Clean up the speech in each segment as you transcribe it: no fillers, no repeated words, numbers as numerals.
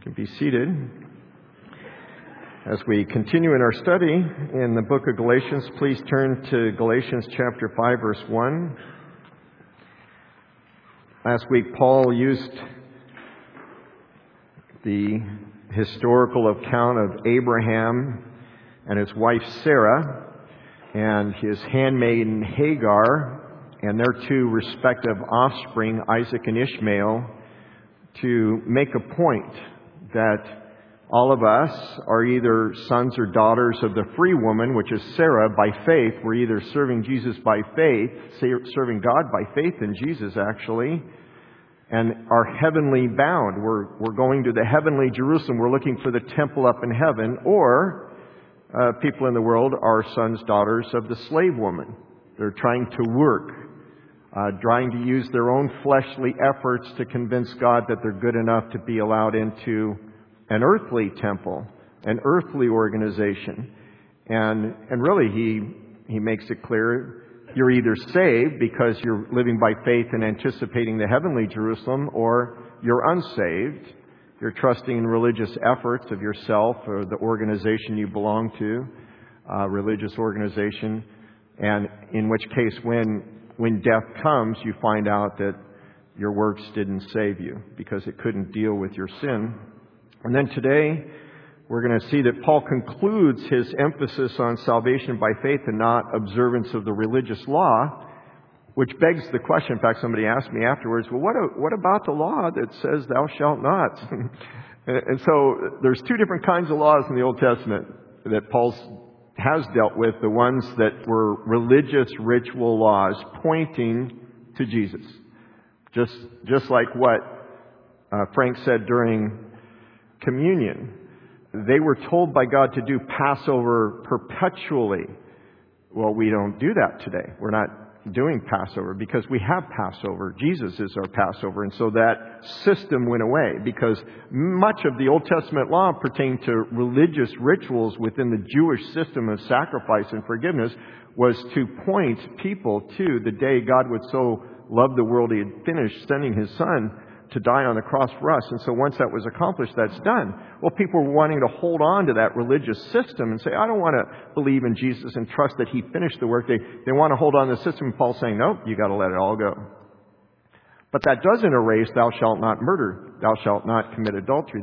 Be seated. As we continue in our study in the book of Galatians, please turn to Galatians chapter 5, verse 1. Last week, Paul used the historical account of Abraham and his wife Sarah and his handmaiden Hagar and their two respective offspring, Isaac and Ishmael, to make a point that all of us are either sons or daughters of the free woman, which is Sarah, by faith. We're either serving Jesus by faith, serving God by faith in Jesus, actually, and are heavenly bound. We're going to the heavenly Jerusalem. We're looking for the temple up in heaven. Or people in the world are sons, daughters of the slave woman. They're trying to work, trying to use their own fleshly efforts to convince God that they're good enough to be allowed into an earthly temple, an earthly organization. And really, he makes it clear, you're either saved because you're living by faith and anticipating the heavenly Jerusalem, or you're unsaved. You're trusting in religious efforts of yourself or the organization you belong to, religious organization. And in which case, when death comes, you find out that your works didn't save you because it couldn't deal with your sin. And then today, we're going to see that Paul concludes his emphasis on salvation by faith and not observance of the religious law, which begs the question. In fact, somebody asked me afterwards, well, what about the law that says thou shalt not? And so there's two different kinds of laws in the Old Testament that Paul has dealt with, the ones that were religious ritual laws pointing to Jesus. Just like what Frank said during communion. They were told by God to do Passover perpetually. Well, we don't do that today. We're not doing Passover because we have Passover. Jesus is our Passover. And so that system went away because much of the Old Testament law pertained to religious rituals within the Jewish system of sacrifice and forgiveness was to point people to the day God would so love the world He had finished sending His Son to die on the cross for us. And so once that was accomplished, that's done. Well, people were wanting to hold on to that religious system and say, I don't want to believe in Jesus and trust that He finished the work. They want to hold on to the system. And Paul's saying, no, you got to let it all go. But that doesn't erase thou shalt not murder. Thou shalt not commit adultery.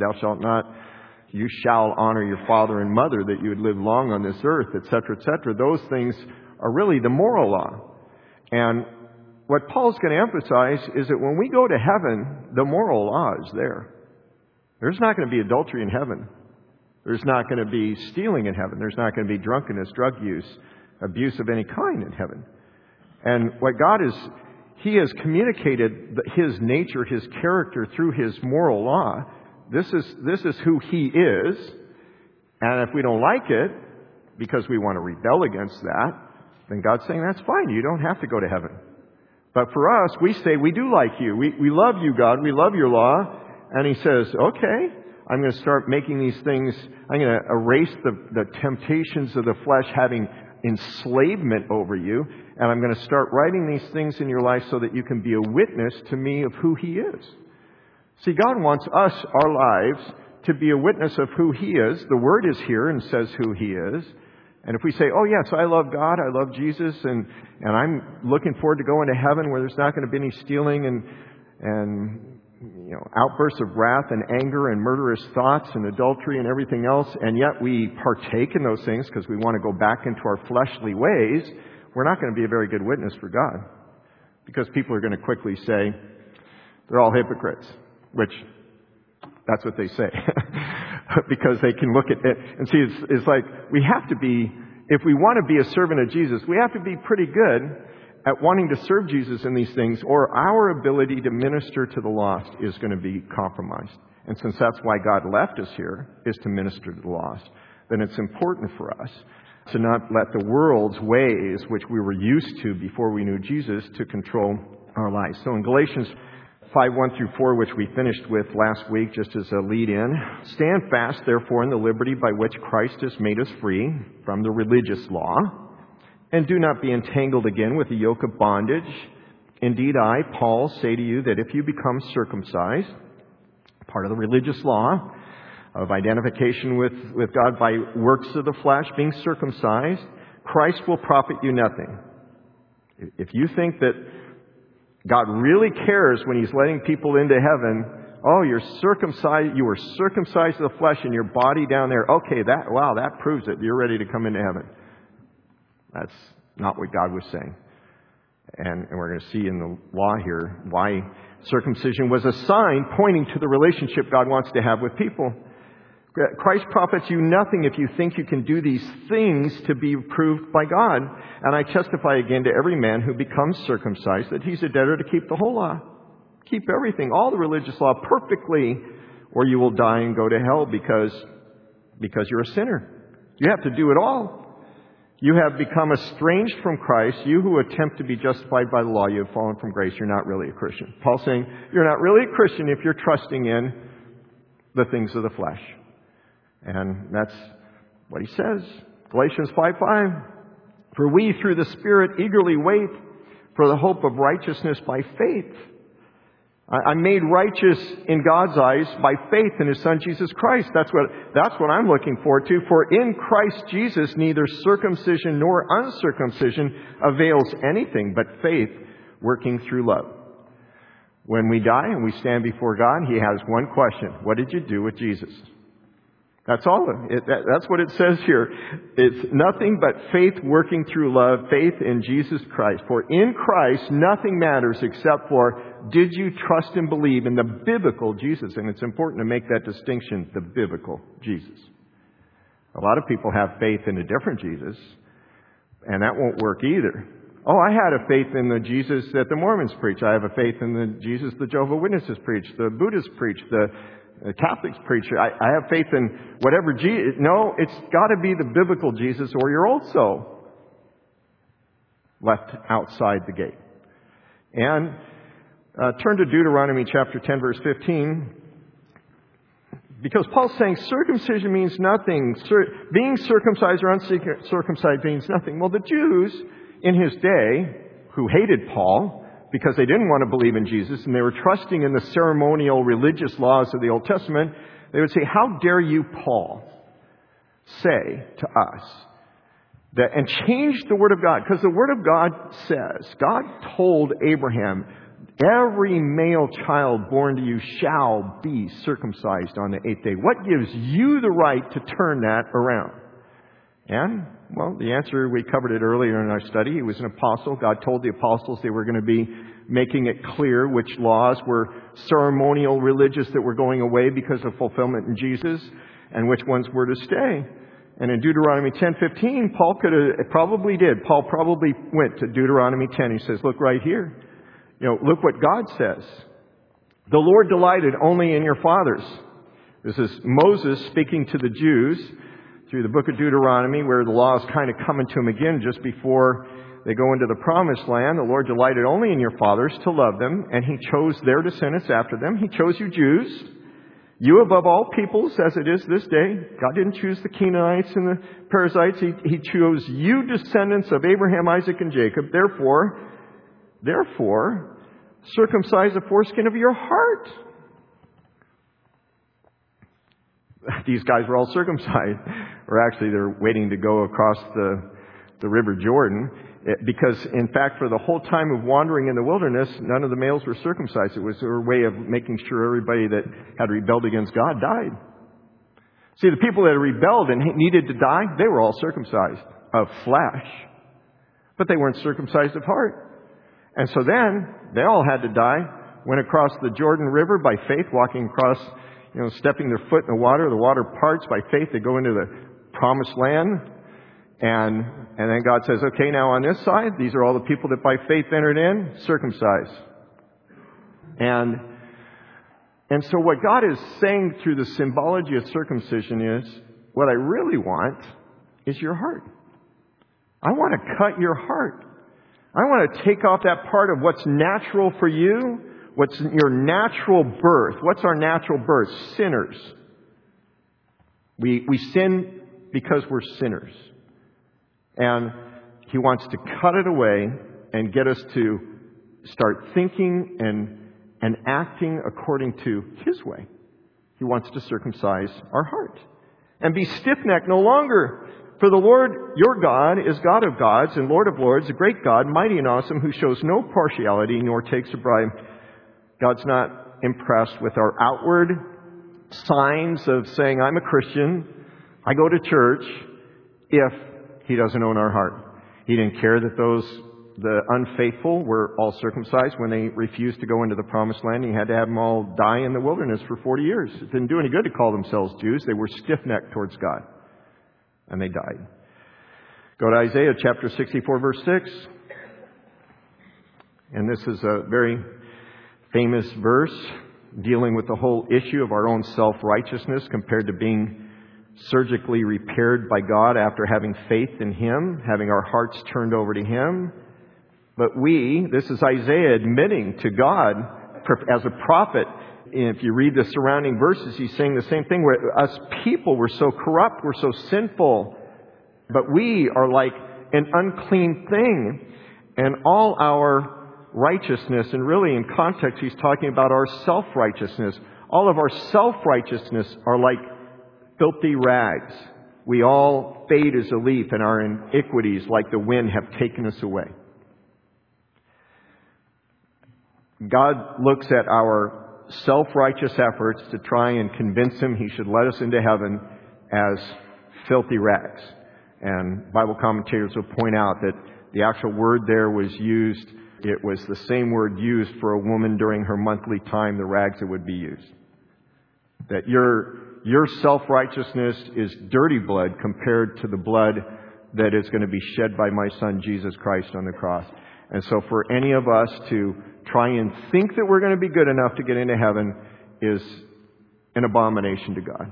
You shall honor your father and mother that you would live long on this earth, etc., etc. Those things are really the moral law. And what Paul's going to emphasize is that when we go to heaven, the moral law is there. There's not going to be adultery in heaven. There's not going to be stealing in heaven. There's not going to be drunkenness, drug use, abuse of any kind in heaven. And what God is, He has communicated His nature, His character through His moral law. This is who He is. And if we don't like it, because we want to rebel against that, then God's saying, that's fine. You don't have to go to heaven. But for us, we say, we do like you. We love you, God. We love your law. And He says, okay, I'm going to start making these things. I'm going to erase the temptations of the flesh having enslavement over you. And I'm going to start writing these things in your life so that you can be a witness to me of who He is. See, God wants us, our lives, to be a witness of who He is. The Word is here and says who He is. And if we say, oh yes, I love God, I love Jesus, and I'm looking forward to going to heaven where there's not going to be any stealing and outbursts of wrath and anger and murderous thoughts and adultery and everything else, and yet we partake in those things because we want to go back into our fleshly ways, we're not going to be a very good witness for God. Because people are going to quickly say, they're all hypocrites, which that's what they say. Because they can look at it and see, it's like we have to be, if we want to be a servant of Jesus, we have to be pretty good at wanting to serve Jesus in these things, or our ability to minister to the lost is going to be compromised. And since that's why God left us here, is to minister to the lost, then it's important for us to not let the world's ways, which we were used to before we knew Jesus, to control our lives. So in Galatians 5:1-4, which we finished with last week, just as a lead-in. Stand fast, therefore, in the liberty by which Christ has made us free from the religious law, and do not be entangled again with the yoke of bondage. Indeed, I, Paul, say to you that if you become circumcised, part of the religious law, of identification with God by works of the flesh, being circumcised, Christ will profit you nothing. If you think that God really cares when He's letting people into heaven, oh, you're circumcised, you were circumcised of the flesh in your body down there. Okay, that proves it. You're ready to come into heaven. That's not what God was saying. And we're going to see in the law here why circumcision was a sign pointing to the relationship God wants to have with people. Christ profits you nothing if you think you can do these things to be approved by God. And I testify again to every man who becomes circumcised that he's a debtor to keep the whole law. Keep everything, all the religious law perfectly, or you will die and go to hell because you're a sinner. You have to do it all. You have become estranged from Christ. You who attempt to be justified by the law, you have fallen from grace. You're not really a Christian. Paul's saying you're not really a Christian if you're trusting in the things of the flesh. And that's what he says. Galatians 5:5. For we through the Spirit eagerly wait for the hope of righteousness by faith. I'm made righteous in God's eyes by faith in His Son Jesus Christ. That's what I'm looking forward to. For in Christ Jesus neither circumcision nor uncircumcision avails anything but faith working through love. When we die and we stand before God, He has one question. What did you do with Jesus? That's all. That's what it says here. It's nothing but faith working through love, faith in Jesus Christ. For in Christ, nothing matters except for, did you trust and believe in the biblical Jesus? And it's important to make that distinction, the biblical Jesus. A lot of people have faith in a different Jesus, and that won't work either. Oh, I had a faith in the Jesus that the Mormons preach. I have a faith in the Jesus the Jehovah's Witnesses preach, the Buddhists preach, the Catholics preach. I have faith in whatever Jesus. No, it's got to be the biblical Jesus, or you're also left outside the gate. And turn to Deuteronomy chapter 10, verse 15. Because Paul's saying circumcision means nothing. Being circumcised or uncircumcised means nothing. Well, the Jews in his day, who hated Paul because they didn't want to believe in Jesus and they were trusting in the ceremonial religious laws of the Old Testament, they would say, how dare you, Paul, say to us that, and change the Word of God? Because the Word of God says, God told Abraham, every male child born to you shall be circumcised on the 8th day. What gives you the right to turn that around? And, well, the answer, we covered it earlier in our study. He was an apostle. God told the apostles they were going to be making it clear which laws were ceremonial religious that were going away because of fulfillment in Jesus and which ones were to stay. And in Deuteronomy 10:15, Paul probably went to Deuteronomy 10. He says, look right here. Look what God says. The Lord delighted only in your fathers. This is Moses speaking to the Jews through the book of Deuteronomy, where the law is kind of coming to him again just before they go into the promised land. The Lord delighted only in your fathers to love them, and He chose their descendants after them. He chose you Jews, you above all peoples, as it is this day. God didn't choose the Canaanites and the Perizzites. He chose you, descendants of Abraham, Isaac, and Jacob. Therefore, circumcise the foreskin of your heart. These guys were all circumcised. Or actually, they're waiting to go across the River Jordan. Because, in fact, for the whole time of wandering in the wilderness, none of the males were circumcised. It was their way of making sure everybody that had rebelled against God died. See, the people that had rebelled and needed to die, they were all circumcised of flesh. But they weren't circumcised of heart. And so then, they all had to die, went across the Jordan River by faith, walking across, stepping their foot in the water parts by faith, they go into the promised land, and then God says, okay, now on this side, these are all the people that by faith entered in, circumcised. And so what God is saying through the symbology of circumcision is, what I really want is your heart. I want to cut your heart. I want to take off that part of what's natural for you, what's your natural birth. What's our natural birth? Sinners. We sin because we're sinners. And He wants to cut it away and get us to start thinking and acting according to His way. He wants to circumcise our heart. And be stiff-necked no longer. For the Lord your God is God of gods and Lord of lords, a great God, mighty and awesome, who shows no partiality nor takes a bribe. God's not impressed with our outward signs of saying, I'm a Christian, I go to church, if He doesn't own our heart. He didn't care that the unfaithful were all circumcised when they refused to go into the promised land. He had to have them all die in the wilderness for 40 years. It didn't do any good to call themselves Jews. They were stiff-necked towards God. And they died. Go to Isaiah chapter 64, verse 6. And this is a very famous verse dealing with the whole issue of our own self-righteousness compared to being surgically repaired by God after having faith in Him, having our hearts turned over to Him. But this is Isaiah admitting to God as a prophet. If you read the surrounding verses, he's saying the same thing, where us people were so corrupt, we're so sinful, but we are like an unclean thing. And all our righteousness, and really in context he's talking about our self-righteousness, all of our self-righteousness are like filthy rags. We all fade as a leaf, and our iniquities like the wind have taken us away. God looks at our self-righteous efforts to try and convince Him He should let us into heaven as filthy rags. And Bible commentators will point out that the actual word there was used, it was the same word used for a woman during her monthly time, the rags that would be used. That your self-righteousness is dirty blood compared to the blood that is going to be shed by my Son Jesus Christ on the cross. And so for any of us to try and think that we're going to be good enough to get into heaven is an abomination to God.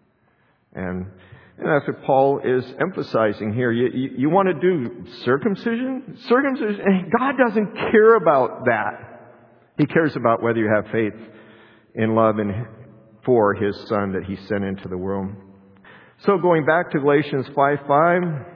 And that's what Paul is emphasizing here. You want to do circumcision? Circumcision? God doesn't care about that. He cares about whether you have faith in love and for His Son that He sent into the world. So going back to Galatians 5:5.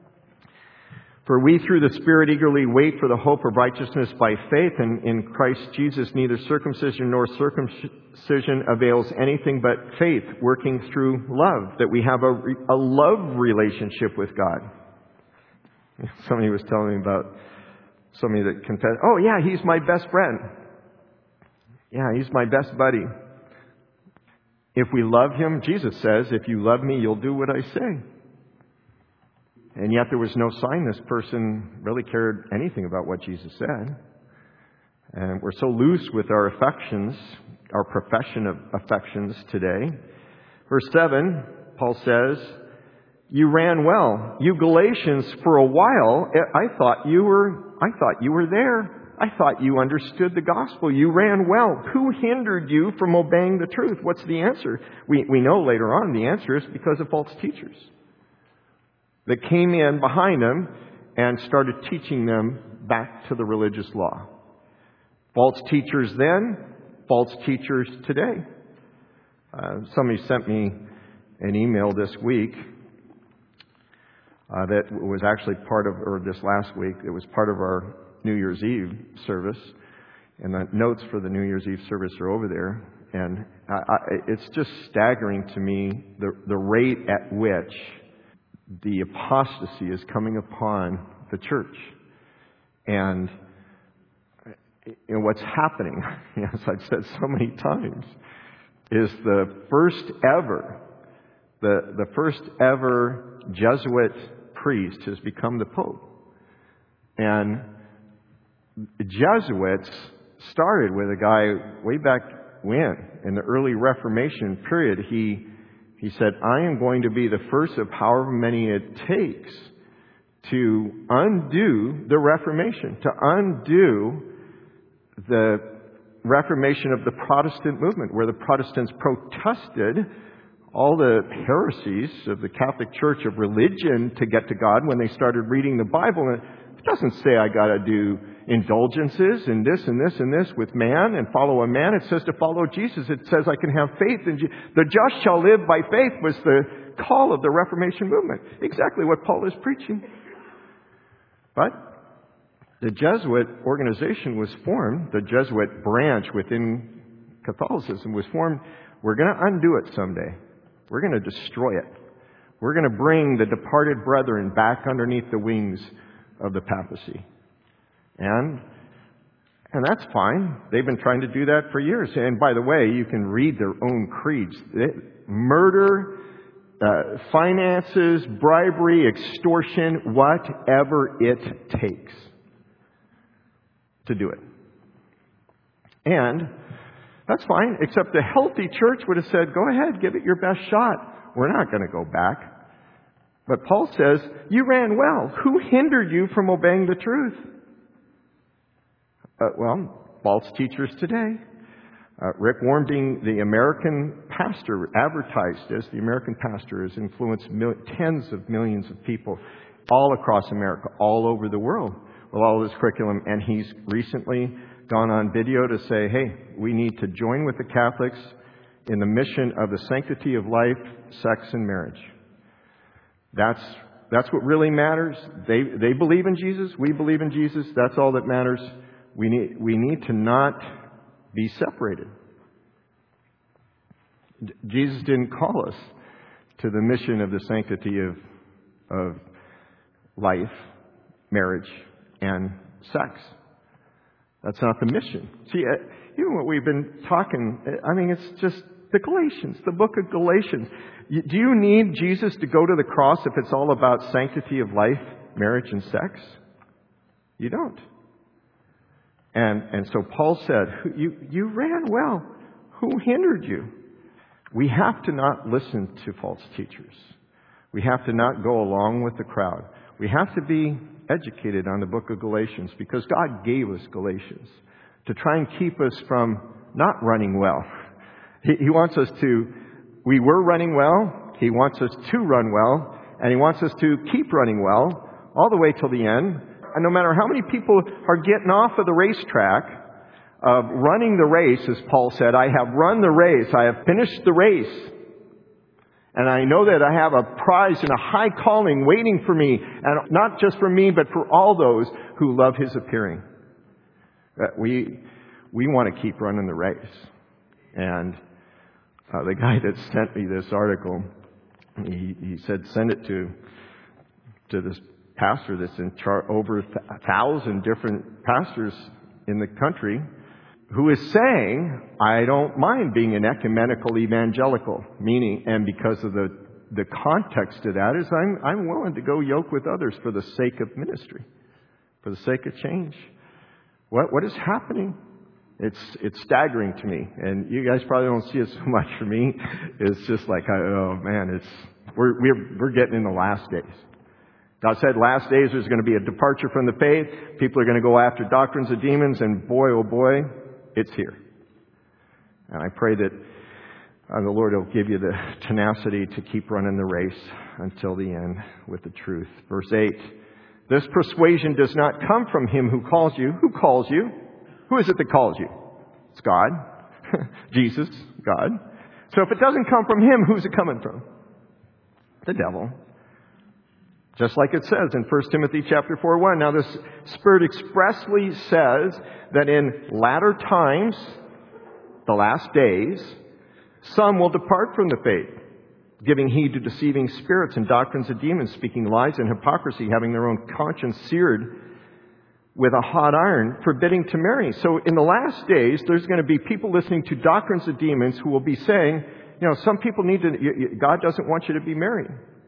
For we through the Spirit eagerly wait for the hope of righteousness by faith, and in Christ Jesus neither circumcision nor circumcision avails anything but faith working through love, that we have a love relationship with God. Somebody was telling me about somebody that confessed, oh yeah, he's my best friend. Yeah, he's my best buddy. If we love Him, Jesus says, if you love me, you'll do what I say. And yet there was no sign this person really cared anything about what Jesus said. And we're so loose with our affections, our profession of affections today. Verse 7, Paul says, you ran well. You Galatians, for a while, I thought you were there. I thought you understood the gospel. You ran well. Who hindered you from obeying the truth? What's the answer? We know later on the answer is because of false teachers that came in behind them and started teaching them back to the religious law. False teachers then, false teachers today. Somebody sent me an email this week that was actually this last week, it was part of our New Year's Eve service. And the notes for the New Year's Eve service are over there. And it's just staggering to me the rate at which the apostasy is coming upon the church. And what's happening, as I've said so many times, is the first ever Jesuit priest has become the Pope. And the Jesuits started with a guy way back when, in the early Reformation period. He said, I am going to be the first of however many it takes to undo the Reformation, to undo the Reformation of the Protestant movement, where the Protestants protested all the heresies of the Catholic Church of religion to get to God when they started reading the Bible. And it doesn't say I got to do indulgences and this and this and this with man and follow a man. It says to follow Jesus. It says I can have faith in Jesus. The just shall live by faith was the call of the Reformation movement. Exactly what Paul is preaching. But the Jesuit organization was formed, the Jesuit branch within Catholicism was formed We're going to undo it someday. We're going to destroy it. We're going to bring the departed brethren back underneath the wings of the papacy. And that's fine. They've been trying to do that for years. And by the way, you can read their own creeds. Murder, finances, bribery, extortion, whatever it takes to do it. And that's fine, except the healthy church would have said, go ahead, give it your best shot. We're not going to go back. But Paul says, you ran well. Who hindered you from obeying the truth? False teachers today. Rick Warren, being the American pastor, advertised as the American pastor, has influenced tens of millions of people all across America, all over the world, with all of his curriculum. And he's recently gone on video to say, hey, we need to join with the Catholics in the mission of the sanctity of life, sex, and marriage. That's what really matters. They believe in Jesus. We believe in Jesus. That's all that matters. We need to not be separated. Jesus didn't call us to the mission of the sanctity of life, marriage, and sex. That's not the mission. See, even what we've been talking, it's just the Galatians, the book of Galatians. Do you need Jesus to go to the cross if it's all about sanctity of life, marriage, and sex? You don't. And so Paul said, you ran well. Who hindered you? We have to not listen to false teachers. We have to not go along with the crowd. We have to be educated on the book of Galatians because God gave us Galatians to try and keep us from not running well. He wants us to, we were running well. He wants us to run well. And He wants us to keep running well all the way till the end. And no matter how many people are getting off of the racetrack of running the race, as Paul said, I have run the race. I have finished the race. And I know that I have a prize and a high calling waiting for me. And not just for me, but for all those who love His appearing. We want to keep running the race. And the guy that sent me this article, he said, send it to this pastor that's in charge, over 1,000 different pastors in the country, who is saying, I don't mind being an ecumenical evangelical, meaning, and because of the context to that is I'm willing to go yoke with others for the sake of ministry, for the sake of change. What is happening? It's staggering to me, and you guys probably don't see it so much. For me, it's just like, oh man, we're getting in the last days. God said last days there's going to be a departure from the faith. People are going to go after doctrines of demons, and boy, oh boy, it's here. And I pray that the Lord will give you the tenacity to keep running the race until the end with the truth. Verse 8, this persuasion does not come from Him who calls you. Who calls you? Who is it that calls you? It's God. Jesus, God. So if it doesn't come from Him, who's it coming from? The devil. Just like it says in 1 Timothy chapter 4:1. Now this Spirit expressly says that in latter times, the last days, some will depart from the faith, giving heed to deceiving spirits and doctrines of demons, speaking lies and hypocrisy, having their own conscience seared with a hot iron, forbidding to marry. So in the last days, there's going to be people listening to doctrines of demons who will be saying, some people God doesn't want you to be married.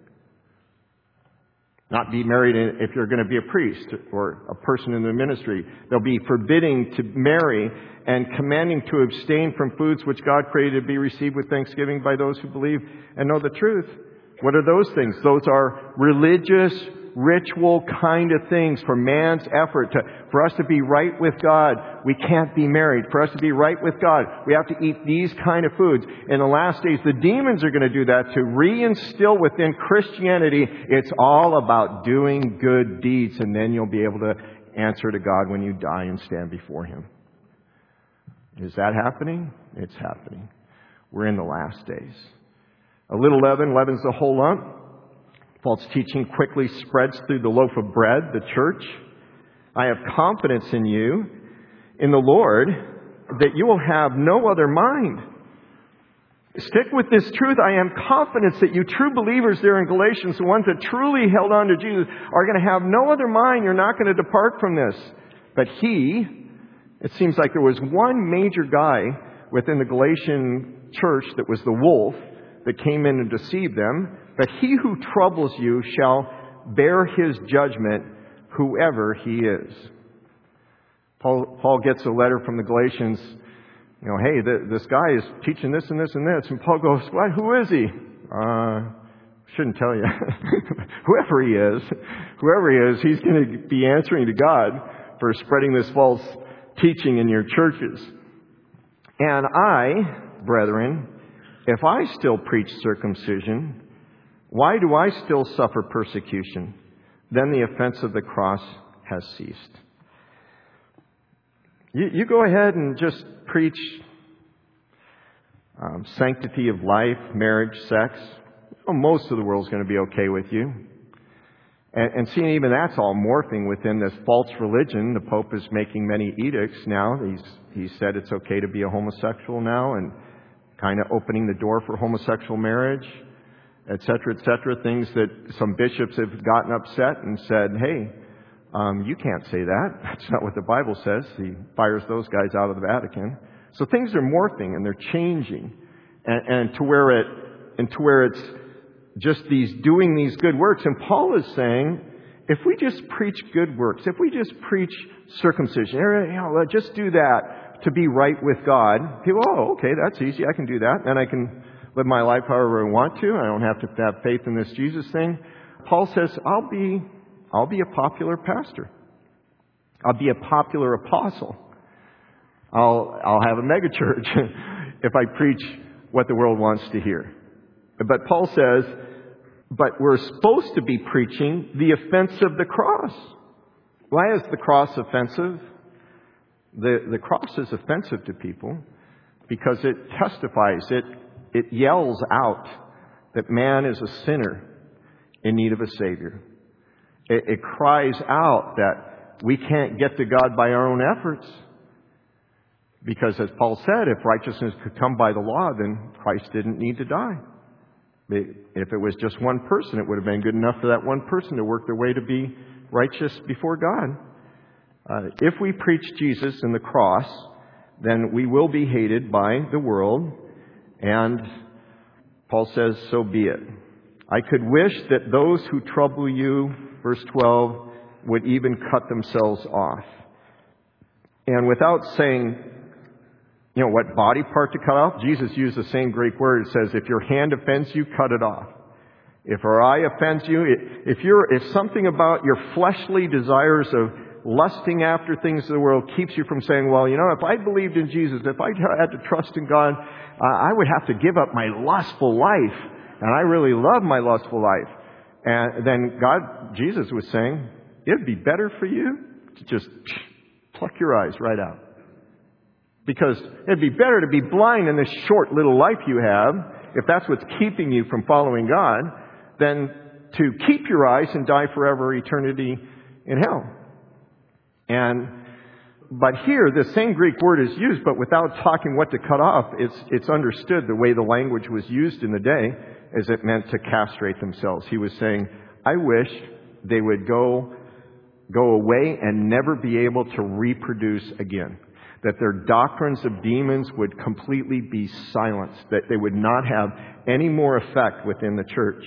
Not be married if you're going to be a priest or a person in the ministry. They'll be forbidding to marry and commanding to abstain from foods which God created to be received with thanksgiving by those who believe and know the truth. What are those things? Those are religious, ritual kind of things for man's effort. For us to be right with God, we can't be married. For us to be right with God, we have to eat these kind of foods. In the last days, the demons are going to do that to reinstill within Christianity. It's all about doing good deeds, and then you'll be able to answer to God when you die and stand before Him. Is that happening? It's happening. We're in the last days. A little leaven leavens the whole lump. False teaching quickly spreads through the loaf of bread, the church. I have confidence in you, in the Lord, that you will have no other mind. Stick with this truth. I am confident that you true believers there in Galatians, the ones that truly held on to Jesus, are going to have no other mind. You're not going to depart from this. But it seems like there was one major guy within the Galatian church that was the wolf that came in and deceived them. But he who troubles you shall bear his judgment, whoever he is. Paul gets a letter from the Galatians. Hey, this guy is teaching this and this and this. And Paul goes, what? Who is he? Shouldn't tell you. Whoever he is, he's going to be answering to God for spreading this false teaching in your churches. And I, brethren, if I still preach circumcision, why do I still suffer persecution? Then the offense of the cross has ceased. You go ahead and just preach sanctity of life, marriage, sex. Most of the world's going to be okay with you. And seeing even that's all morphing within this false religion. The Pope is making many edicts now. He said it's okay to be a homosexual now and kind of opening the door for homosexual marriage, et cetera, things that some bishops have gotten upset and said, hey, you can't say that. That's not what the Bible says. He fires those guys out of the Vatican. So things are morphing and they're changing, and to where it's just doing these good works. And Paul is saying, if we just preach good works, if we just preach circumcision, just do that to be right with God. People, okay, that's easy. I can do that. And I can live my life however I want to. I don't have to have faith in this Jesus thing. Paul says, I'll be a popular pastor. I'll be a popular apostle. I'll have a megachurch if I preach what the world wants to hear. But Paul says, but we're supposed to be preaching the offense of the cross. Why is the cross offensive? The cross is offensive to people because it testifies, it yells out that man is a sinner in need of a Savior. It cries out that we can't get to God by our own efforts. Because as Paul said, if righteousness could come by the law, then Christ didn't need to die. If it was just one person, it would have been good enough for that one person to work their way to be righteous before God. If we preach Jesus and the cross, then we will be hated by the world. And Paul says, so be it. I could wish that those who trouble you, verse 12, would even cut themselves off. And without saying, what body part to cut off, Jesus used the same Greek word. It says, if your hand offends you, cut it off. If our eye offends you, if something about your fleshly desires of lusting after things of the world keeps you from saying, well, if I believed in Jesus, if I had to trust in God, I would have to give up my lustful life. And I really love my lustful life. And then Jesus was saying, it'd be better for you to just pluck your eyes right out. Because it'd be better to be blind in this short little life you have, if that's what's keeping you from following God, than to keep your eyes and die forever eternity in hell. But here, the same Greek word is used, but without talking what to cut off, it's understood the way the language was used in the day, as it meant to castrate themselves. He was saying, I wish they would go away and never be able to reproduce again. That their doctrines of demons would completely be silenced. That they would not have any more effect within the church.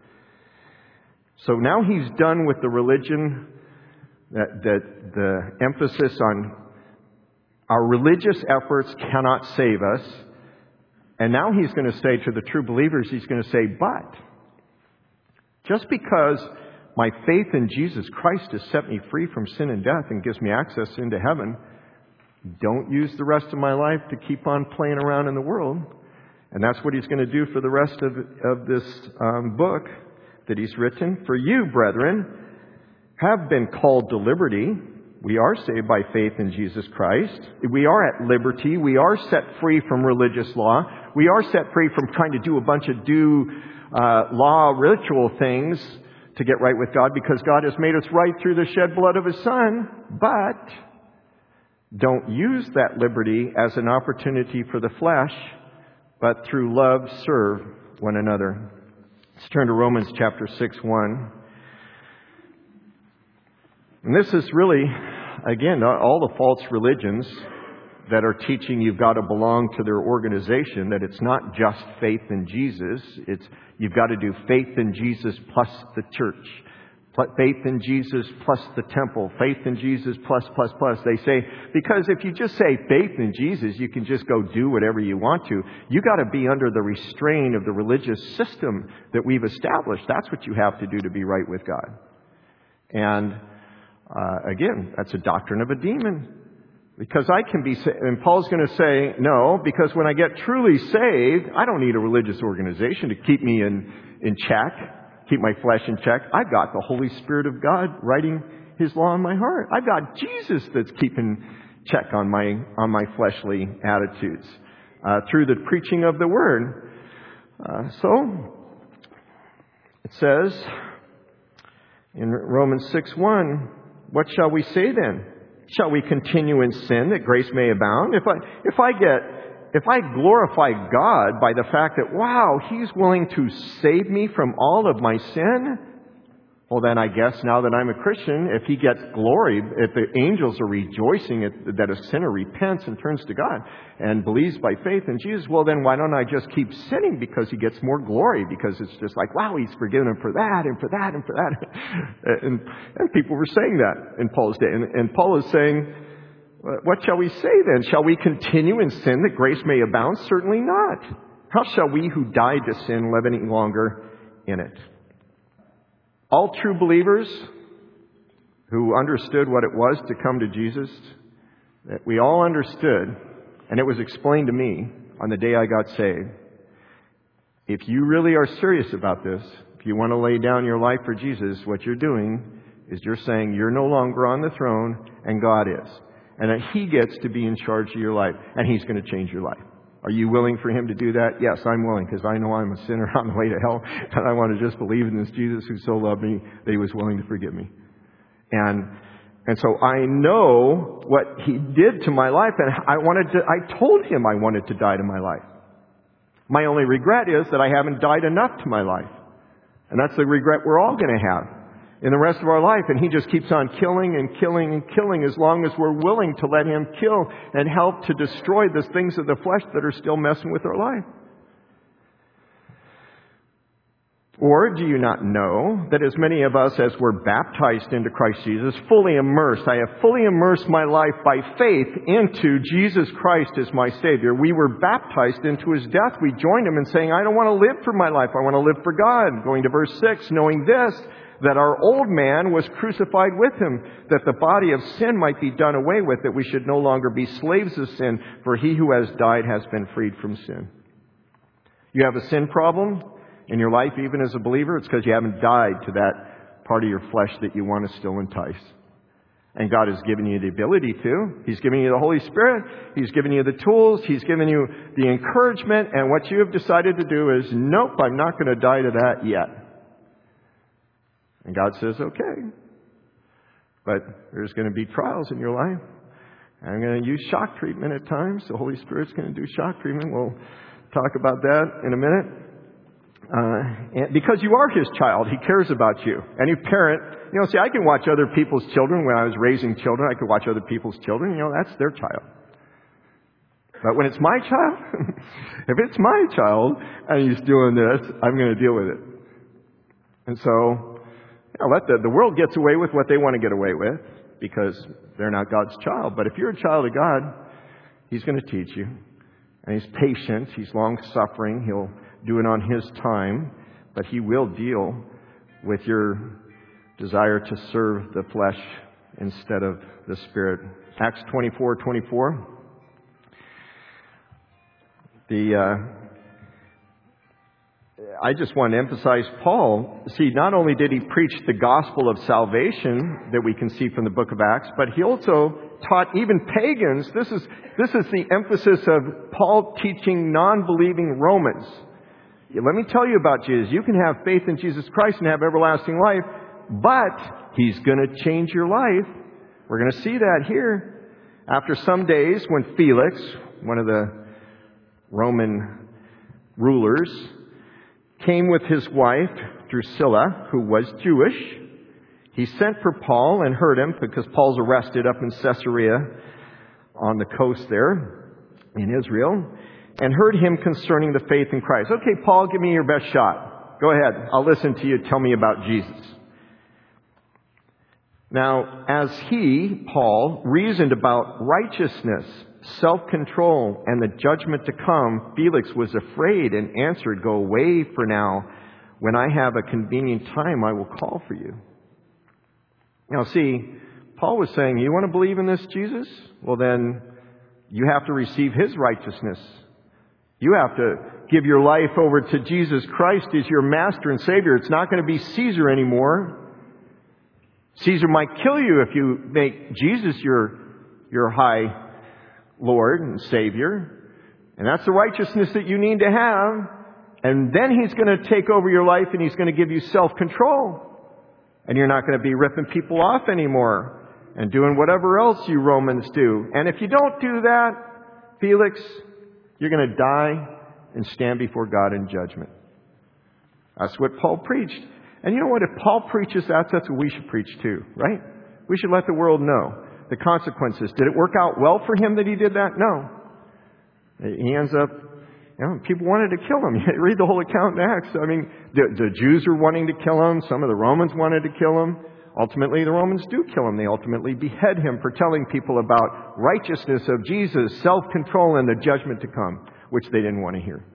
So now he's done with the religion, that the emphasis on our religious efforts cannot save us. And now he's going to say to the true believers, he's going to say, but just because my faith in Jesus Christ has set me free from sin and death and gives me access into heaven, don't use the rest of my life to keep on playing around in the world. And that's what he's going to do for the rest of this book that he's written. For you, brethren, have been called to liberty. We are saved by faith in Jesus Christ. We are at liberty. We are set free from religious law. We are set free from trying to do a bunch of law ritual things to get right with God, because God has made us right through the shed blood of His Son. But don't use that liberty as an opportunity for the flesh but through love serve one another. Let's turn to Romans chapter 6:1. And this is really, again, all the false religions that are teaching you've got to belong to their organization, that it's not just faith in Jesus. It's you've got to do faith in Jesus plus the church. Faith in Jesus plus the temple. Faith in Jesus plus. They say, because if you just say faith in Jesus, you can just go do whatever you want to. You got to be under the restraint of the religious system that we've established. That's what you have to do to be right with God. And again, that's a doctrine of a demon. Because I can be, and Paul's going to say, no, because when I get truly saved, I don't need a religious organization to keep me in check, keep my flesh in check. I've got the Holy Spirit of God writing His law in my heart. I've got Jesus that's keeping check on my fleshly attitudes through the preaching of the Word. So it says in Romans 6:1, what shall we say then? Shall we continue in sin that grace may abound? If I glorify God by the fact that, wow, He's willing to save me from all of my sin, well then I guess now that I'm a Christian, if He gets glory, if the angels are rejoicing that a sinner repents and turns to God and believes by faith in Jesus, well then why don't I just keep sinning because He gets more glory? Because it's just like, wow, He's forgiven him for that and for that and for that. and people were saying that in Paul's day. And Paul is saying, what shall we say then? Shall we continue in sin that grace may abound? Certainly not. How shall we who died to sin live any longer in it? All true believers who understood what it was to come to Jesus, that we all understood, and it was explained to me on the day I got saved. If you really are serious about this, if you want to lay down your life for Jesus, what you're doing is you're saying you're no longer on the throne and God is. And that He gets to be in charge of your life, and He's going to change your life. Are you willing for Him to do that? Yes, I'm willing, because I know I'm a sinner on the way to hell, and I want to just believe in this Jesus who so loved me that He was willing to forgive me. And so I know what He did to my life, and I told Him I wanted to die to my life. My only regret is that I haven't died enough to my life. And that's the regret we're all going to have in the rest of our life. And He just keeps on killing and killing and killing as long as we're willing to let Him kill and help to destroy the things of the flesh that are still messing with our life. Or do you not know that as many of us as were baptized into Christ Jesus, fully immersed, I have fully immersed my life by faith into Jesus Christ as my Savior. We were baptized into His death. We joined Him in saying, I don't want to live for my life. I want to live for God. Going to verse 6, knowing this, that our old man was crucified with Him, that the body of sin might be done away with, that we should no longer be slaves of sin, for he who has died has been freed from sin. You have a sin problem in your life, even as a believer, it's because you haven't died to that part of your flesh that you want to still entice. And God has given you the ability to. He's given you the Holy Spirit. He's given you the tools. He's given you the encouragement. And what you have decided to do is, nope, I'm not going to die to that yet. And God says, okay. But there's going to be trials in your life. I'm going to use shock treatment at times. The Holy Spirit's going to do shock treatment. We'll talk about that in a minute. And because you are His child, He cares about you. Any parent, see, I can watch other people's children. When I was raising children, I could watch other people's children. That's their child. But when it's my child, if it's my child and he's doing this, I'm going to deal with it. And so, let the world gets away with what they want to get away with because they're not God's child. But if you're a child of God, He's going to teach you. And He's patient. He's long-suffering. He'll do it on His time, but He will deal with your desire to serve the flesh instead of the Spirit. Acts 24:24. I just want to emphasize Paul. See, not only did he preach the gospel of salvation that we can see from the book of Acts, but he also taught even pagans. This is the emphasis of Paul teaching non-believing Romans. Let me tell you about Jesus. You can have faith in Jesus Christ and have everlasting life, but He's going to change your life. We're going to see that here. After some days, when Felix, one of the Roman rulers, came with his wife, Drusilla, who was Jewish. He sent for Paul and heard him because Paul's arrested up in Caesarea on the coast there in Israel, and heard him concerning the faith in Christ. Okay, Paul, give me your best shot. Go ahead. I'll listen to you. Tell me about Jesus. Now, as he, Paul, reasoned about righteousness, self-control, and the judgment to come, Felix was afraid and answered, "Go away for now. When I have a convenient time, I will call for you." Now, see, Paul was saying, you want to believe in this Jesus? Well, then you have to receive his righteousness. You have to give your life over to Jesus Christ as your master and Savior. It's not going to be Caesar anymore. Caesar might kill you if you make Jesus your high Lord and Savior. And that's the righteousness that you need to have. And then he's going to take over your life and he's going to give you self-control. And you're not going to be ripping people off anymore and doing whatever else you Romans do. And if you don't do that, Felix, you're going to die and stand before God in judgment. That's what Paul preached. And you know what? If Paul preaches that, that's what we should preach too, right? We should let the world know the consequences. Did it work out well for him that he did that? No. He ends up, people wanted to kill him. You read the whole account in Acts. I mean, the Jews were wanting to kill him. Some of the Romans wanted to kill him. Ultimately, the Romans do kill him. They ultimately behead him for telling people about righteousness of Jesus, self-control, and the judgment to come, which they didn't want to hear.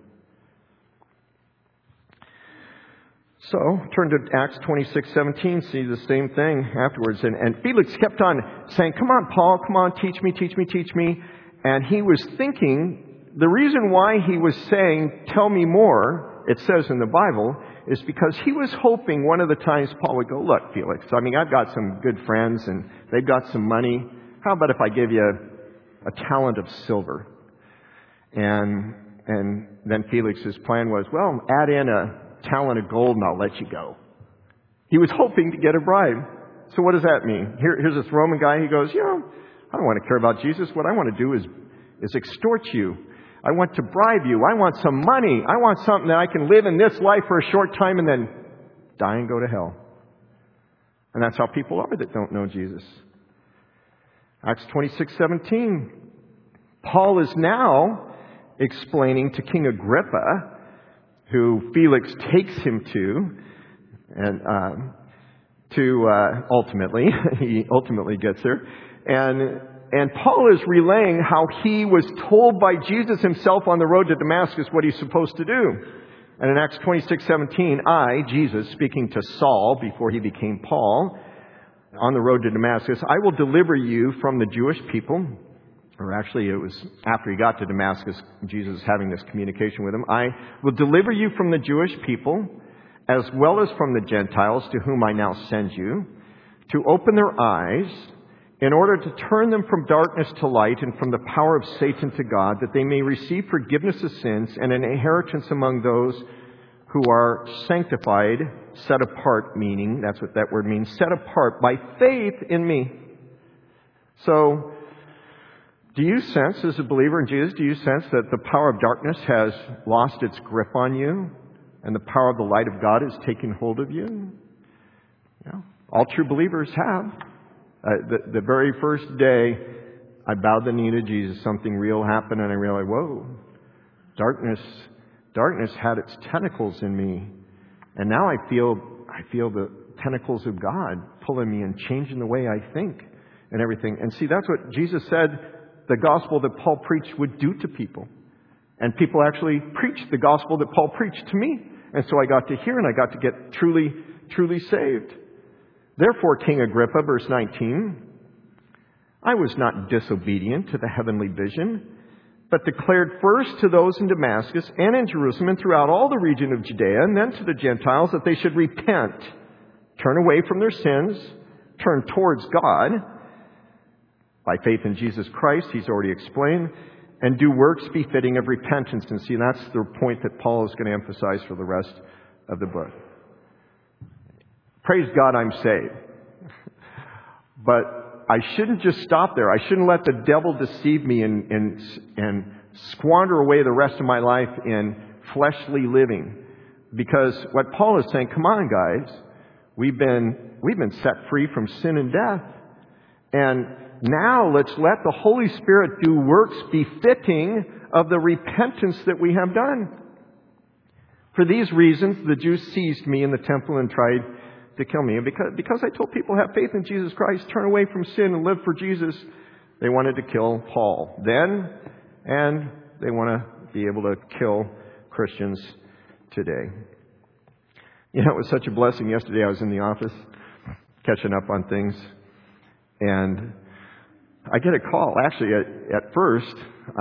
So, turn to Acts 26:17, see the same thing afterwards. And Felix kept on saying, "Come on, Paul, come on, teach me, teach me, teach me." And he was thinking, the reason why he was saying, "Tell me more," it says in the Bible, is because he was hoping one of the times Paul would go, "Look, Felix, I mean, I've got some good friends and they've got some money. How about if I give you a talent of silver?" And then Felix's plan was, well, add in a talent of gold and I'll let you go. He was hoping to get a bribe. So what does that mean? Here's this Roman guy. He goes, I don't want to care about Jesus. What I want to do is extort you. I want to bribe you. I want some money. I want something that I can live in this life for a short time and then die and go to hell. And that's how people are that don't know Jesus. Acts 26:17. Paul is now explaining to King Agrippa, who Felix takes him to, and he ultimately gets there. And Paul is relaying how he was told by Jesus himself on the road to Damascus what he's supposed to do. And in Acts 26:17, I, Jesus, speaking to Saul before he became Paul, on the road to Damascus, I will deliver you from the Jewish people. Or actually, it was after he got to Damascus, Jesus is having this communication with him. I will deliver you from the Jewish people, as well as from the Gentiles, to whom I now send you, to open their eyes, in order to turn them from darkness to light and from the power of Satan to God, that they may receive forgiveness of sins and an inheritance among those who are sanctified, set apart, meaning, that's what that word means, set apart by faith in me. So, do you sense, as a believer in Jesus, do you sense that the power of darkness has lost its grip on you and the power of the light of God is taking hold of you? Yeah. All true believers have. The very first day I bowed the knee to Jesus, something real happened and I realized, whoa, darkness had its tentacles in me. And now I feel the tentacles of God pulling me and changing the way I think and everything. And see, that's what Jesus said the gospel that Paul preached would do to people. And people actually preached the gospel that Paul preached to me. And so I got to hear and I got to get truly, truly saved. Therefore, King Agrippa, verse 19, I was not disobedient to the heavenly vision, but declared first to those in Damascus and in Jerusalem and throughout all the region of Judea, and then to the Gentiles, that they should repent, turn away from their sins, turn towards God, by faith in Jesus Christ, he's already explained, and do works befitting of repentance. And see, that's the point that Paul is going to emphasize for the rest of the book. Praise God, I'm saved. But I shouldn't just stop there. I shouldn't let the devil deceive me and squander away the rest of my life in fleshly living. Because what Paul is saying, come on guys, we've been set free from sin and death. And now let's let the Holy Spirit do works befitting of the repentance that we have done. For these reasons, the Jews seized me in the temple and tried to kill me. And because I told people have faith in Jesus Christ, turn away from sin and live for Jesus, they wanted to kill Paul then, and they want to be able to kill Christians today. You know, it was such a blessing. Yesterday I was in the office catching up on things, and I get a call. Actually, at first,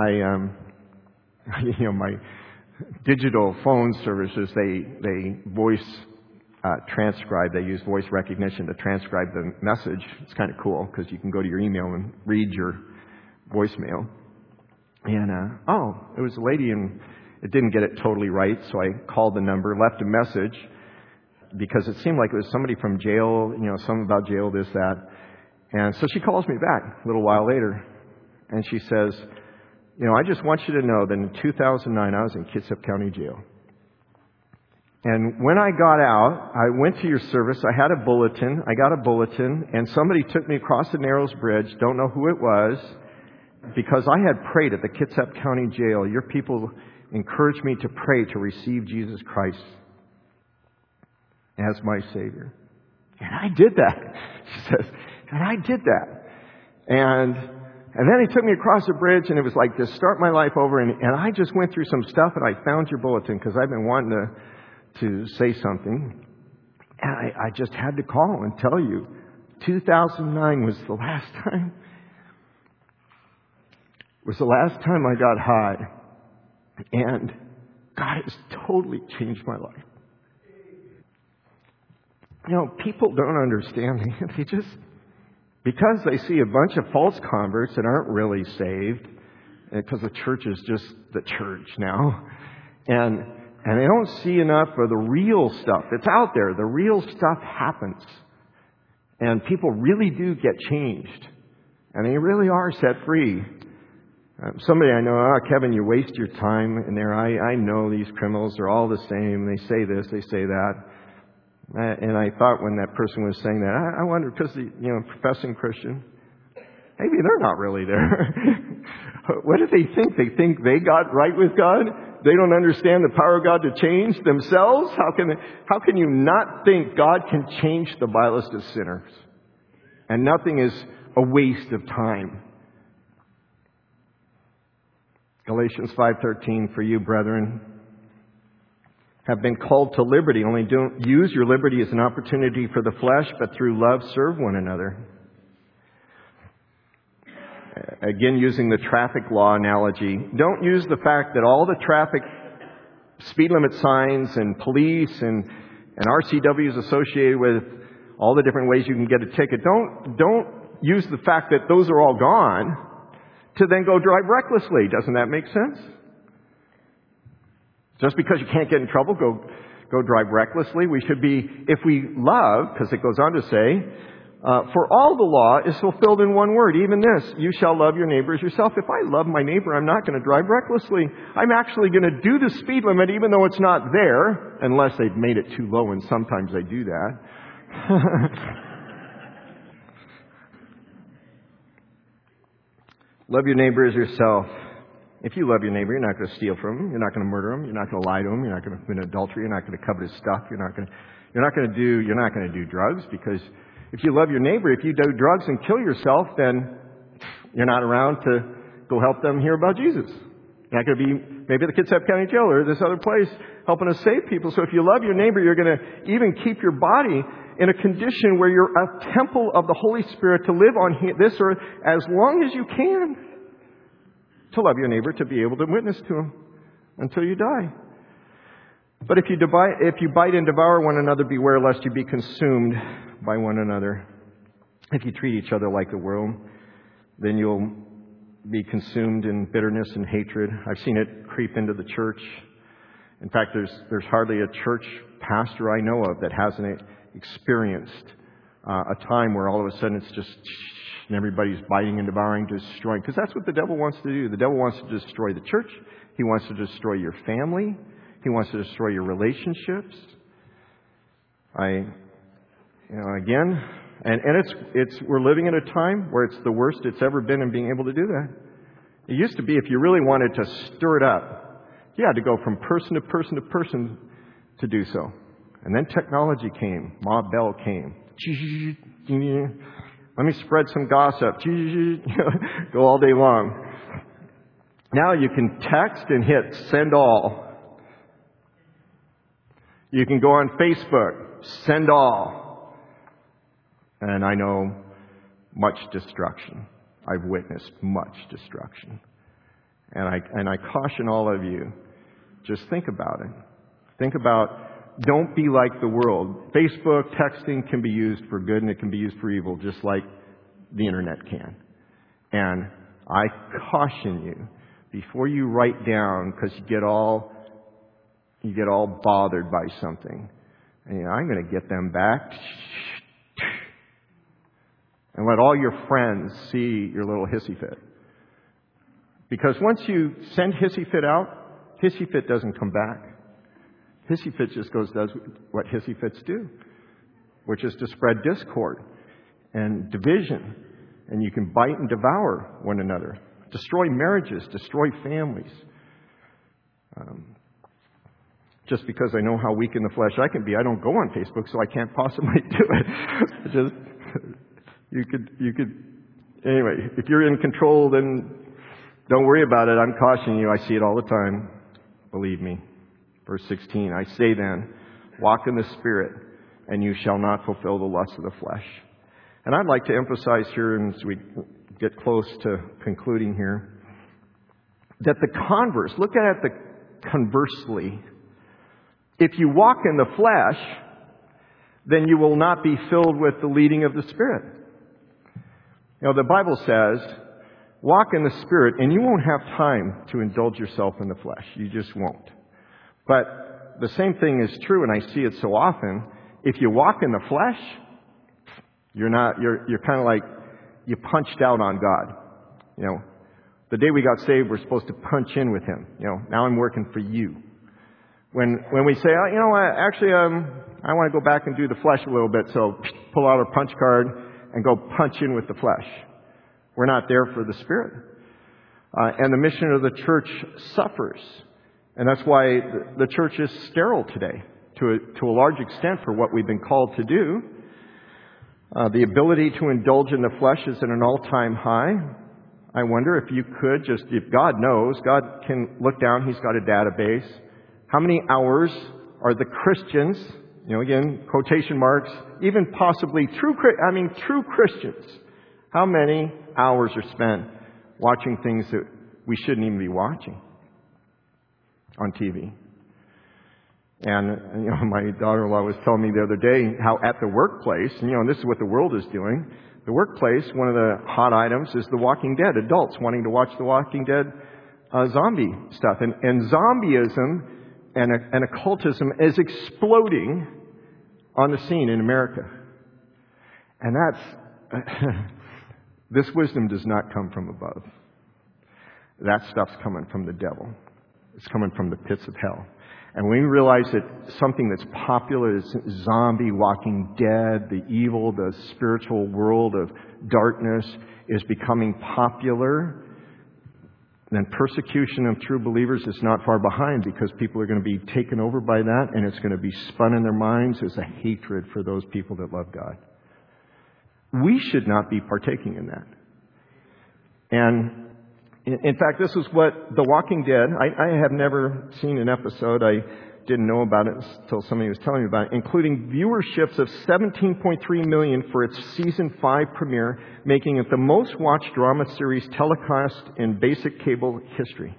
my digital phone services, they voice transcribe. They use voice recognition to transcribe the message. It's kind of cool because you can go to your email and read your voicemail. And, it was a lady, and it didn't get it totally right, so I called the number, left a message, because it seemed like it was somebody from jail, something about jail, this, that. And so she calls me back a little while later, and she says, I just want you to know that in 2009, I was in Kitsap County Jail. And when I got out, I went to your service. I got a bulletin, and somebody took me across the Narrows Bridge. Don't know who it was, because I had prayed at the Kitsap County Jail. Your people encouraged me to pray to receive Jesus Christ as my Savior. And I did that. She says, and I did that. And then he took me across the bridge, and it was like to start my life over. And I just went through some stuff, and I found your bulletin because I've been wanting to say something. And I just had to call and tell you, 2009 was the last time. It was the last time I got high. And God has totally changed my life. People don't understand me. They just, because they see a bunch of false converts that aren't really saved, because the church is just the church now, and they don't see enough of the real stuff that's out there. The real stuff happens. And people really do get changed. And they really are set free. Somebody I know, Kevin, you waste your time in there. I know these criminals are all the same. They say this, they say that. And I thought when that person was saying that, I wonder, because professing Christian, maybe they're not really there. What do they think? They think they got right with God? They don't understand the power of God to change themselves? How can you not think God can change the vilest of sinners? And nothing is a waste of time. Galatians 5:13, for you, brethren, have been called to liberty. Only don't use your liberty as an opportunity for the flesh, but through love serve one another. Again, using the traffic law analogy, don't use the fact that all the traffic speed limit signs and police and RCWs associated with all the different ways you can get a ticket. Don't use the fact that those are all gone to then go drive recklessly. Doesn't that make sense? Just because you can't get in trouble, go drive recklessly. We should be, if we love, because it goes on to say, for all the law is fulfilled in one word, even this, you shall love your neighbor as yourself. If I love my neighbor, I'm not going to drive recklessly. I'm actually going to do the speed limit even though it's not there, unless they've made it too low, and sometimes they do that. Love your neighbor as yourself. If you love your neighbor, you're not going to steal from him. You're not going to murder him. You're not going to lie to him. You're not going to commit adultery. You're not going to covet his stuff. You're not going to do drugs, because if you love your neighbor, if you do drugs and kill yourself, then you're not around to go help them hear about Jesus. You're not going to be maybe at the Kitsap County Jail or this other place helping us save people. So if you love your neighbor, you're going to even keep your body in a condition where you're a temple of the Holy Spirit to live on this earth as long as you can. To love your neighbor, to be able to witness to him until you die. But if you bite and devour one another, beware lest you be consumed by one another. If you treat each other like the world, then you'll be consumed in bitterness and hatred. I've seen it creep into the church. In fact, there's hardly a church pastor I know of that hasn't experienced a time where all of a sudden it's just and everybody's biting and devouring, destroying. Because that's what the devil wants to do. The devil wants to destroy the church. He wants to destroy your family. He wants to destroy your relationships. Again, we're living in a time where it's the worst it's ever been in being able to do that. It used to be if you really wanted to stir it up, you had to go from person to person to person to do so. And then technology came. Ma Bell came. Let me spread some gossip. Go all day long. Now you can text and hit send all. You can go on Facebook, send all. And I know much destruction. I've witnessed much destruction. And I caution all of you, just think about it. Think about, don't be like the world. Facebook, texting can be used for good and it can be used for evil, just like the internet can. And I caution you, before you write down, because you get all bothered by something. And I'm going to get them back. And let all your friends see your little hissy fit. Because once you send hissy fit out, hissy fit doesn't come back. Hissy fit just does what hissy fits do, which is to spread discord and division. And you can bite and devour one another. Destroy marriages, destroy families. Just because I know how weak in the flesh I can be, I don't go on Facebook, so I can't possibly do it. You could. Anyway, if you're in control, then don't worry about it. I'm cautioning you. I see it all the time. Believe me. Verse 16, I say then, walk in the Spirit, and you shall not fulfill the lusts of the flesh. And I'd like to emphasize here, and as we get close to concluding here, that the converse, look at it conversely. If you walk in the flesh, then you will not be filled with the leading of the Spirit. The Bible says, walk in the Spirit, and you won't have time to indulge yourself in the flesh. You just won't. But the same thing is true, and I see it so often. If you walk in the flesh, you're kind of like you punched out on God. The day we got saved, we're supposed to punch in with Him. Now I'm working for you. When we say, I want to go back and do the flesh a little bit, so pull out a punch card and go punch in with the flesh. We're not there for the Spirit. And the mission of the church suffers. And that's why the church is sterile today, to a large extent, for what we've been called to do. The ability to indulge in the flesh is at an all-time high. I wonder if you could if God knows, God can look down, He's got a database. How many hours are the Christians, again, quotation marks, even possibly true Christians, how many hours are spent watching things that we shouldn't even be watching on TV? And, my daughter-in-law was telling me the other day how at the workplace, and this is what the world is doing, the workplace, one of the hot items is The Walking Dead, adults wanting to watch The Walking Dead zombie stuff. And zombieism and occultism is exploding on the scene in America. And this wisdom does not come from above. That stuff's coming from the devil. It's coming from the pits of hell. And when we realize that something that's popular is zombie, Walking Dead, the evil, the spiritual world of darkness is becoming popular, then persecution of true believers is not far behind, because people are going to be taken over by that, and it's going to be spun in their minds as a hatred for those people that love God. We should not be partaking in that. And in fact, this is what The Walking Dead, I have never seen an episode. I didn't know about it until somebody was telling me about it, including viewerships of 17.3 million for its season 5 premiere, making it the most watched drama series telecast in basic cable history.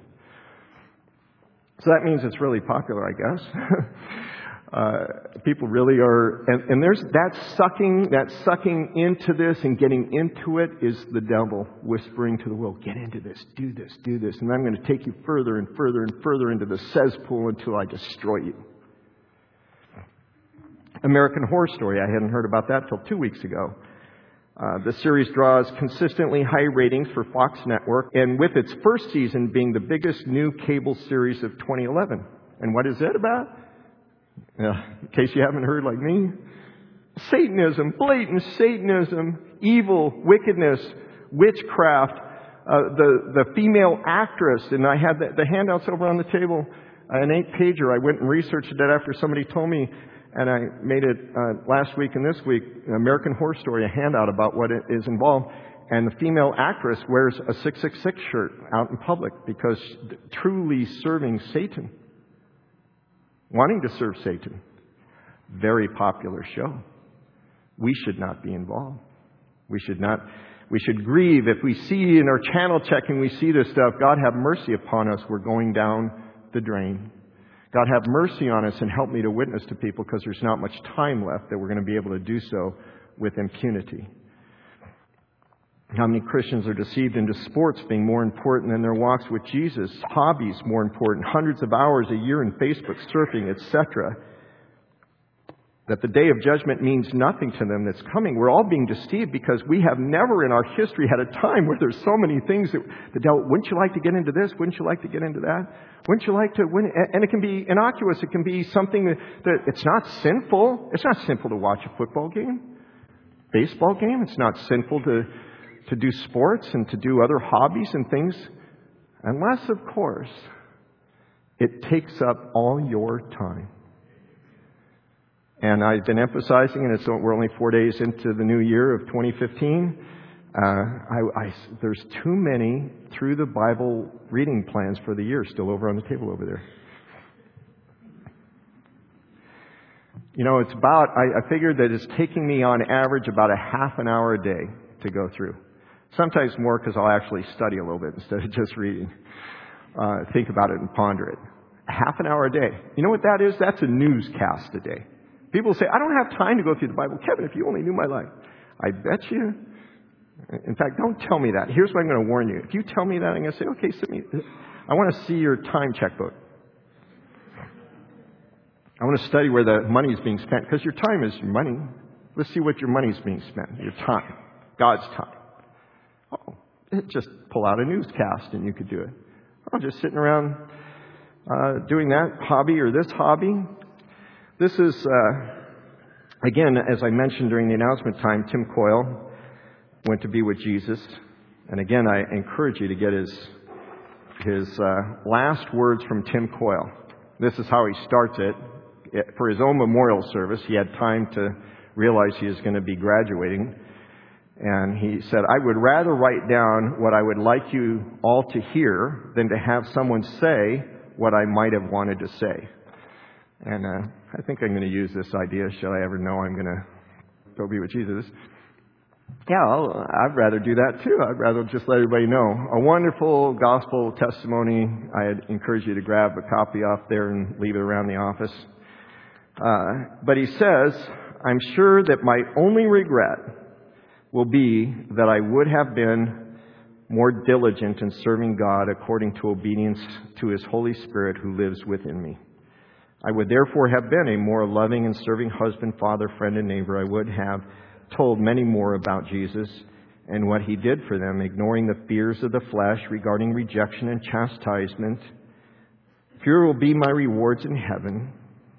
So that means it's really popular, I guess. People really are, and there's that sucking into this and getting into it is the devil whispering to the world, get into this, do this, and I'm going to take you further and further and further into the cesspool until I destroy you. American Horror Story, I hadn't heard about that till 2 weeks ago. The series draws consistently high ratings for Fox Network, and with its first season being the biggest new cable series of 2011. And what is it about? In case you haven't heard like me, Satanism, blatant Satanism, evil, wickedness, witchcraft, the female actress. And I had the handouts over on the table, an 8-pager. I went and researched it after somebody told me, and I made it last week and this week, American Horror Story, a handout about what it is involved. And the female actress wears a 666 shirt out in public because truly serving Satan, wanting to serve Satan. Very popular show. We should not be involved. We should grieve. If we see in our channel checking, we see this stuff, God have mercy upon us. We're going down the drain. God have mercy on us and help me to witness to people, because there's not much time left that we're going to be able to do so with impunity. How many Christians are deceived into sports being more important than their walks with Jesus, hobbies more important, hundreds of hours a year in Facebook surfing, etc. That the day of judgment means nothing to them that's coming. We're all being deceived because we have never in our history had a time where there's so many things that wouldn't you like to get into this? Wouldn't you like to get into that? Wouldn't you like to win? And it can be innocuous. It can be something that it's not sinful. It's not sinful to watch a football game, baseball game. It's not sinful to do sports and to do other hobbies and things. Unless, of course, it takes up all your time. And I've been emphasizing, and we're only 4 days into the new year of 2015. There's too many through the Bible reading plans for the year still over on the table over there. You know, it's about, I figured that it's taking me on average about a half an hour a day to go through. Sometimes more, because I'll actually study a little bit instead of just reading. Think about it and ponder it. A half an hour a day. You know what that is? That's a newscast a day. People say, I don't have time to go through the Bible. Kevin, if you only knew my life. I bet you. In fact, don't tell me that. Here's what I'm going to warn you. If you tell me that, I'm going to say, okay, send me. I want to see your time checkbook. I want to study where the money is being spent, because your time is your money. Let's see what your money is being spent. Your time. God's time. Oh, just pull out a newscast and you could do it. Oh, just sitting around doing that hobby or this hobby. This is, again, as I mentioned during the announcement time, Tim Coyle went to be with Jesus. And again, I encourage you to get his last words from Tim Coyle. This is how he starts it. For his own memorial service, he had time to realize he was going to be graduating. And he said, I would rather write down what I would like you all to hear than to have someone say what I might have wanted to say. And I think I'm going to use this idea. Shall I ever know I'm going to go be with Jesus? Yeah, I'd rather do that too. I'd rather just let everybody know. A wonderful gospel testimony. I'd encourage you to grab a copy off there and leave it around the office. But he says, I'm sure that my only regret will be that I would have been more diligent in serving God according to obedience to His Holy Spirit who lives within me. I would therefore have been a more loving and serving husband, father, friend, and neighbor. I would have told many more about Jesus and what He did for them, ignoring the fears of the flesh regarding rejection and chastisement. Fear will be my rewards in heaven.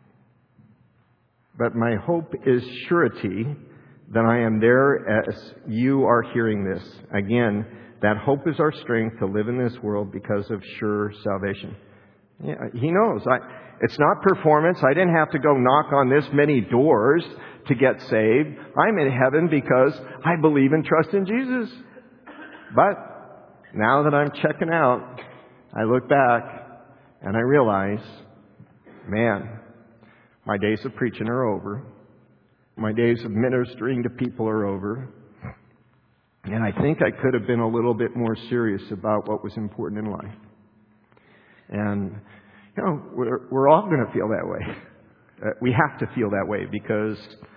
But my hope is surety that I am there as you are hearing this. Again, that hope is our strength to live in this world because of sure salvation. Yeah, he knows. It's not performance. I didn't have to go knock on this many doors to get saved. I'm in heaven because I believe and trust in Jesus. But now that I'm checking out, I look back and I realize, man, my days of preaching are over. My days of ministering to people are over. And I think I could have been a little bit more serious about what was important in life. And, you know, we're all going to feel that way. We have to feel that way because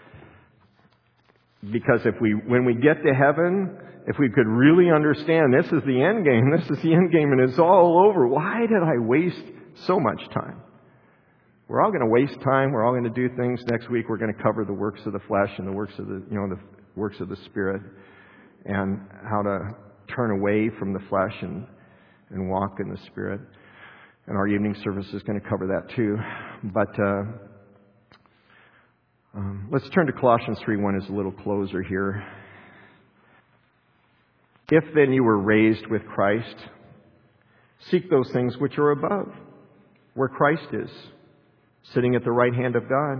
when we get to heaven, if we could really understand this is the end game, and it's all over, why did I waste so much time? We're all going to waste time. We're all going to do things. Next week we're going to cover the works of the flesh and the works of the works of the Spirit, and how to turn away from the flesh and walk in the Spirit. And our evening service is going to cover that too. But let's turn to Colossians 3:1 as a little closer here. If then you were raised with Christ, seek those things which are above, where Christ is, sitting at the right hand of God.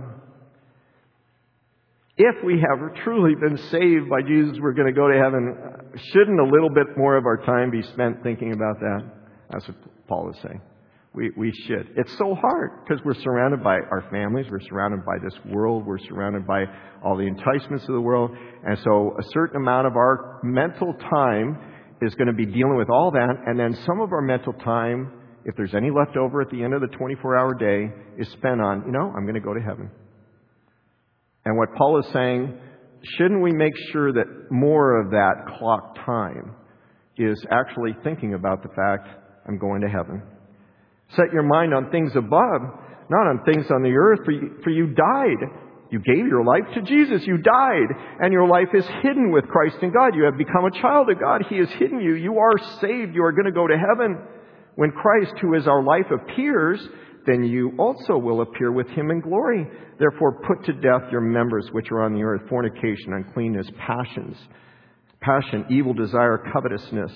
If we have truly been saved by Jesus, we're going to go to heaven. Shouldn't a little bit more of our time be spent thinking about that? That's what Paul is saying. We should. It's so hard because we're surrounded by our families. We're surrounded by this world. We're surrounded by all the enticements of the world. And so a certain amount of our mental time is going to be dealing with all that. And then some of our mental time, if there's any left over at the end of the 24-hour day, is spent on, I'm going to go to heaven. And what Paul is saying, shouldn't we make sure that more of that clock time is actually thinking about the fact, I'm going to heaven? Set your mind on things above, not on things on the earth, for you died. You gave your life to Jesus. You died, and your life is hidden with Christ in God. You have become a child of God. He has hidden you. You are saved. You are going to go to heaven. When Christ, who is our life, appears, then you also will appear with Him in glory. Therefore, put to death your members which are on the earth: fornication, uncleanness, passion, evil desire, covetousness,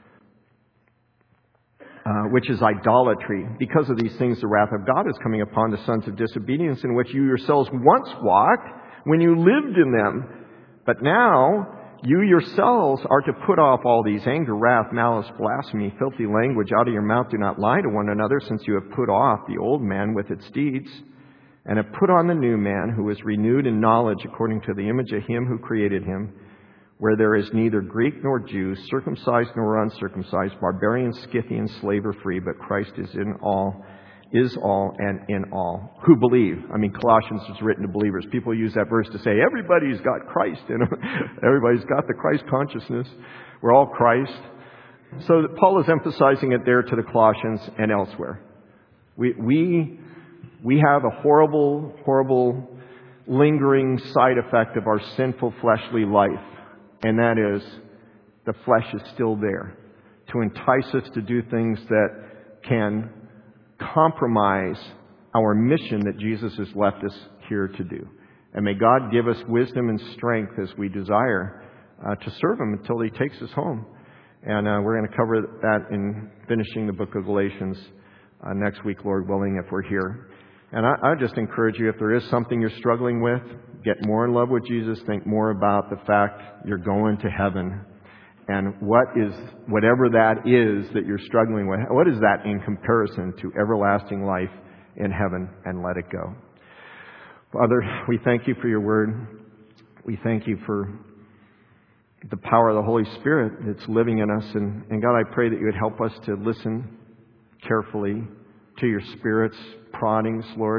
which is idolatry. Because of these things, the wrath of God is coming upon the sons of disobedience, in which you yourselves once walked when you lived in them. But now you yourselves are to put off all these: anger, wrath, malice, blasphemy, filthy language out of your mouth. Do not lie to one another, since you have put off the old man with its deeds, and have put on the new man, who is renewed in knowledge according to the image of Him who created him, where there is neither Greek nor Jew, circumcised nor uncircumcised, barbarian, Scythian, slave or free, but Christ is all, and in all. Who believe? Colossians is written to believers. People use that verse to say, everybody's got Christ in them. Everybody's got the Christ consciousness. We're all Christ. So Paul is emphasizing it there to the Colossians and elsewhere. We have a horrible, horrible, lingering side effect of our sinful fleshly life. And that is, the flesh is still there to entice us to do things that can compromise our mission that Jesus has left us here to do. And may God give us wisdom and strength as we desire to serve Him until He takes us home. And we're going to cover that in finishing the book of Galatians next week, Lord willing, if we're here. And I just encourage you, if there is something you're struggling with, get more in love with Jesus. Think more about the fact you're going to heaven. And whatever that is that you're struggling with, what is that in comparison to everlasting life in heaven? And let it go. Father, we thank You for Your word. We thank You for the power of the Holy Spirit that's living in us. And God, I pray that You would help us to listen carefully to Your Spirit's proddings, Lord,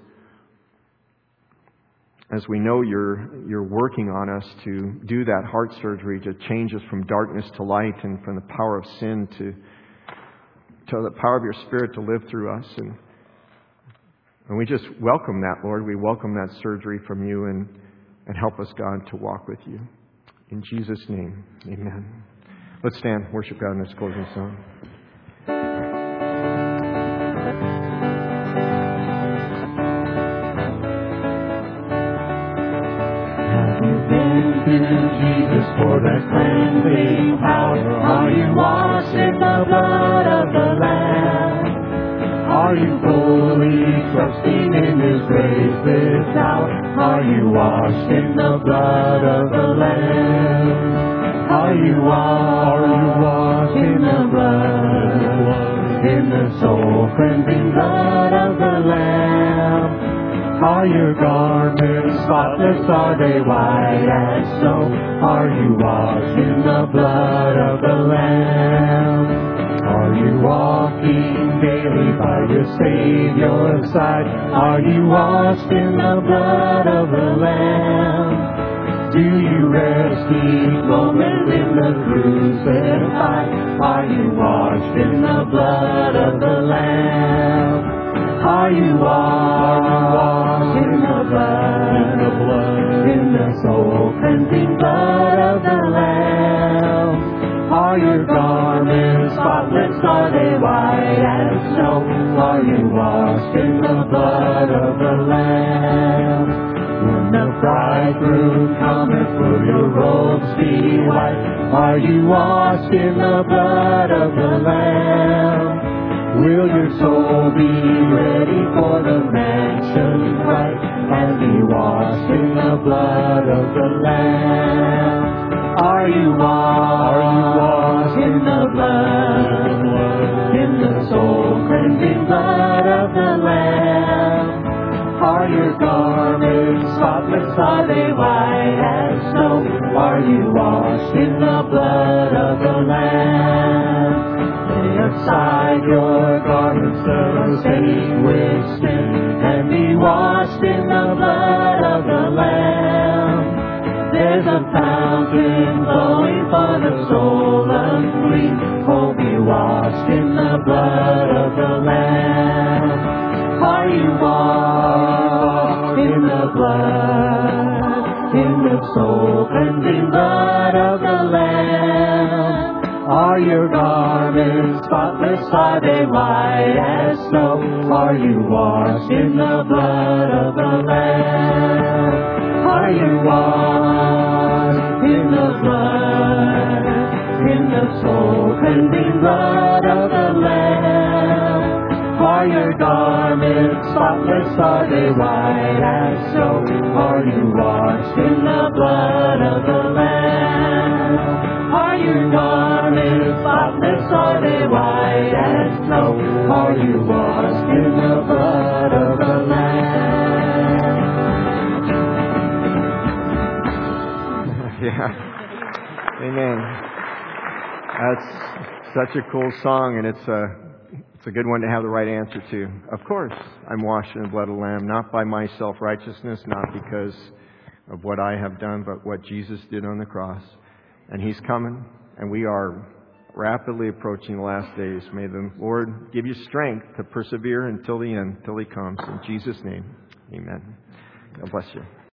as we know You're working on us to do that heart surgery, to change us from darkness to light, and from the power of sin to the power of Your Spirit to live through us. And we just welcome that, Lord. We welcome that surgery from You, and help us, God, to walk with You. In Jesus' name, amen. Let's stand, worship God in this closing song. Jesus, for that cleansing power, are You washed in the blood of the Lamb? Are you fully trusting in His grace this hour? Are you washed in the blood of the Lamb? Are you washed in the blood, in the soul cleansing blood of the Lamb? Are your garments spotless? Are they white as snow? Are you washed in the blood of the Lamb? Are you walking daily by Your Savior's side? Are you washed in the blood of the Lamb? Do you rest each moment in the crucified? Are you washed in the blood of the Lamb? Are you washed in the blood, in the soul cleansing blood of the Lamb? Are your garments spotless? Are they white as snow? bridegroom cometh, will your robes be white? Are you washed in the blood of the Lamb? Will your soul be ready for the mansion bright, and be washed in the blood of the Lamb? Are you washed in the blood, in the soul cleansing blood of the Lamb? Are your garments spotless? Are they white as snow? Are you washed in the blood of the Lamb? Lay aside your garments that are stained with sin, and be washed in the blood of the Lamb. There's a fountain flowing for the soul unclean. Oh, be washed in the blood of the Lamb. Are you washed in the blood, in the soul cleansing blood of the Lamb? Are your garments spotless? Are they white as snow? Are you washed in the blood of the Lamb? Are you washed in the blood, in the soul cleansing blood of the Lamb? Are your garments spotless? Are they white as snow? Are you washed in the blood of the Lamb? Are your garments spotless? Are they white as snow? Are you washed in the blood of the Lamb? Yeah. Amen. That's such a cool song, and it's a good one to have the right answer to. Of course, I'm washed in the blood of the Lamb, not by my self-righteousness, not because of what I have done, but what Jesus did on the cross. And He's coming, and we are rapidly approaching the last days. May the Lord give you strength to persevere until the end, till He comes. In Jesus' name, amen. God bless you.